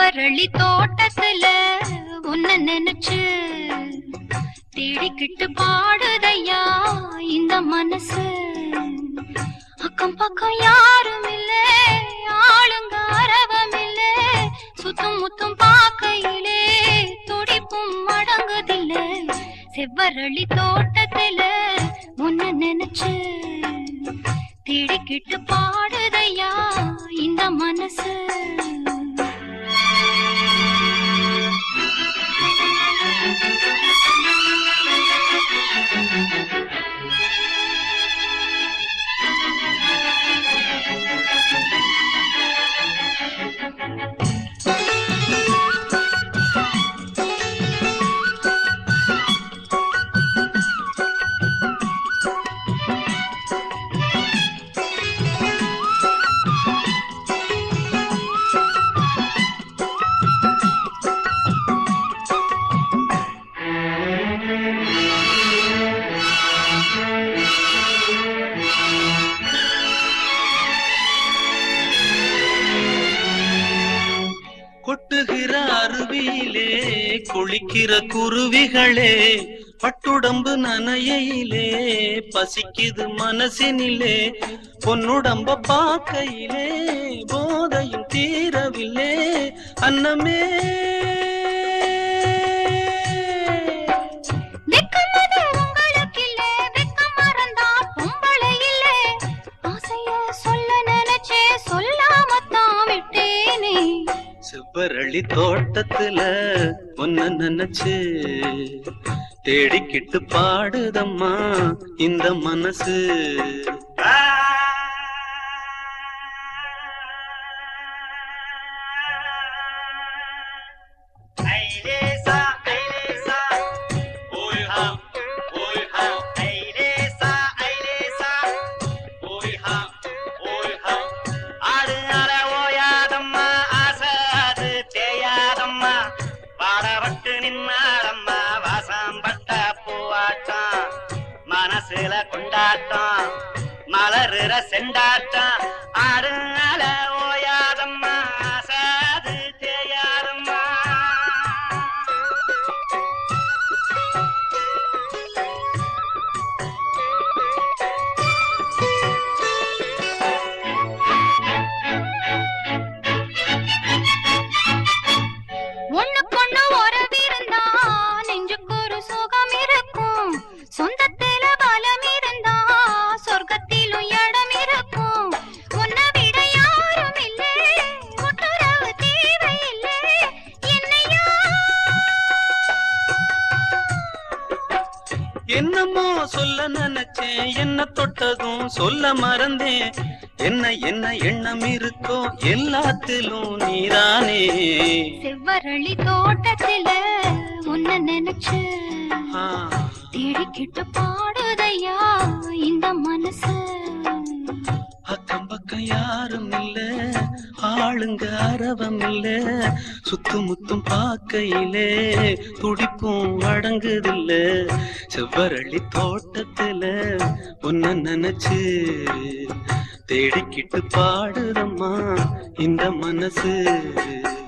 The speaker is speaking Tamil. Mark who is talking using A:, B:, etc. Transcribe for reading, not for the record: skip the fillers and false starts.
A: செவ்வரளி தோட்டத்துல உன்ன நினைச்சு தேடிக்கிட்டு பாடுதையா இந்த மனசு. அக்கம் பக்கம் யாரும் இல்ல, ஆளுங்க அரவம் இல்ல, சுத்தும் முத்தும் பாக்கையிலே துடிப்பும் அடங்குதில்ல. செவ்வரளி தோட்டத்துல உன்ன நினைச்சு தேடிக்கிட்டு பாடுதையா இந்த மனசு.
B: கொட்டுகிற அருவியிலே குளிக்கிற குருவிகளே, பட்டுடம்பு நனையிலே பசிக்குது மனசினிலே. பொன்னுடம்ப பாக்கையிலே போதையும் தீரவில்லை அன்னமே. செவ்வரளி தோட்டத்துல ஒன்ன நினைச்சு தேடிக்கிட்டு பாடுதம்மா இந்த மனசு.
C: மனசுல கொண்டாட்டம் மலருற செண்டாட்டம் ஆடுனால ஓயாதம்மா ஆசாது தேயாதம்மா.
A: ஒண்ணுக்கொண்ணு உறவிருந்தா நெஞ்சுக்கு ஒரு சுகம் இருக்கும். சொந்தத்தில பலம் இருந்தா சொர்க்கத்திலும் இடம் இருக்கும். உன்னை விட யாரும் இல்லை, ஒட்டுறவு தேவையில்லை என்னையா.
B: என்னமோ சொல்ல நினைச்சேன், என்ன தொட்டதும் சொல்ல மறந்தேன். என்ன என்ன எண்ணம் இருக்கோ எல்லாத்திலும் நீரானே.
A: செவ்வரளி தோட்டத்தில உன்ன நினைச்சு தேடிக்கிட்டு பாடுதையா இந்த மனசு.
B: அக்கம் பக்கம் யாரும் இல்ல, ஆளுங்க அரவம் இல்ல, சுத்து முத்தும் பாக்கையிலே துடிப்பும் அடங்குதில்ல. செவ்வரளி தோட்டத்துல ஒன்ன நினைச்சு தேடிக்கிட்டு பாடுதம்மா இந்த மனசு.